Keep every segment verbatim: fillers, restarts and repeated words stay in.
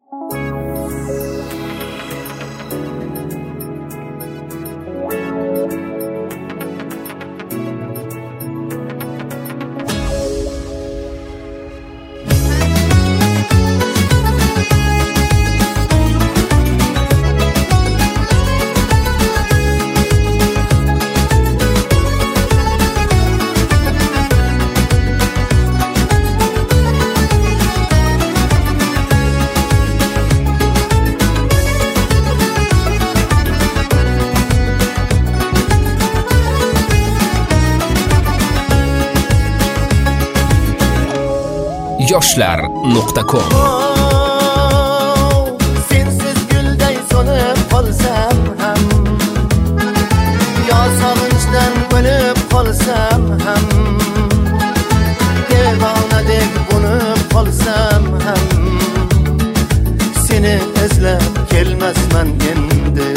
yoshlar nuqta com. Sensiz gulday so'nib qolsam ham, yo sog'inchdan o'lib qolsam ham, devonadek bunib qolsam ham, seni izlab kelmasman endi.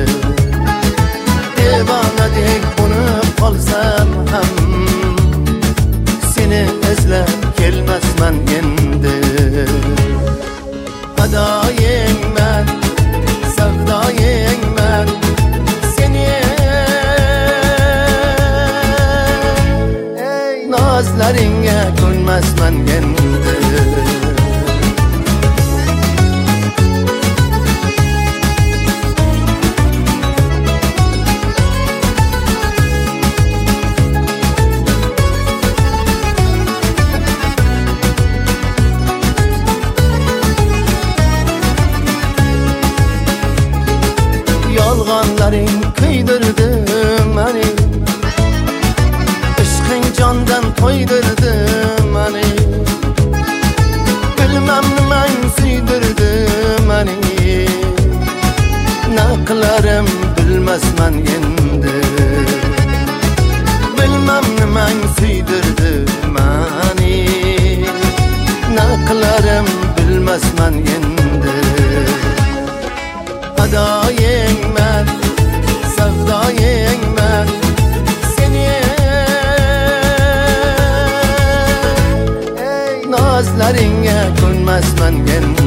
Devonadek bunib qolsam ham, seni izlab kelmasman endi. Adoyingman, savdoyingman, seni ey nozlaringga ko'nmasman endi. Yolg'onlaring kuydirdi meni, ishqing jondan to'ydirdi meni. Bilmam nimang suydirdi meni, na qilarim bilmasman endi. Bilmam nimang suydirdi meni, na qilarim bilmasman endi. Adoyingman, savdoyingman, seni ey nozlaringga ko'nmasman endi.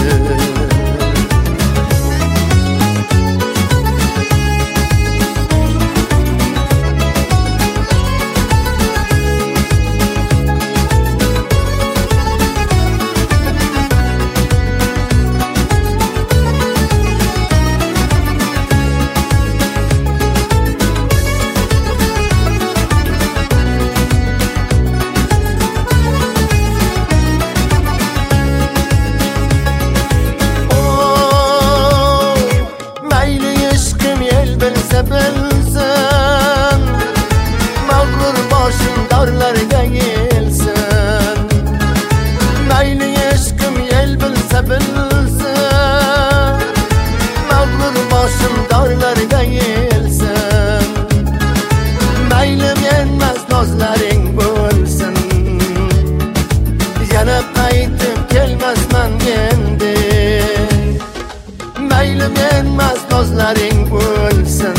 Bilsin, mağrur boshim dorlarga yelsin. Mayli ishqim yel bilsa bilsin, mağrur boshim dorlarga yelsin. Mayli menmas nozlaring bo'lsin, yana qaytib kelmasman endi. Mayli menmas nozlaring bo'lsin,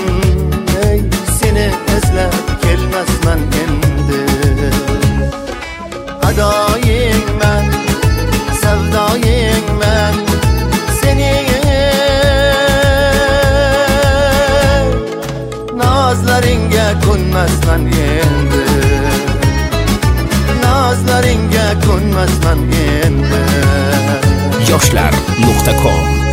seni izlab kelmasman endi. Adoyingman, savdoyingman, seni nozlaringga ko'nmasman endi. Nozlaringga ko'nmasman endi. yoshlar nuqta com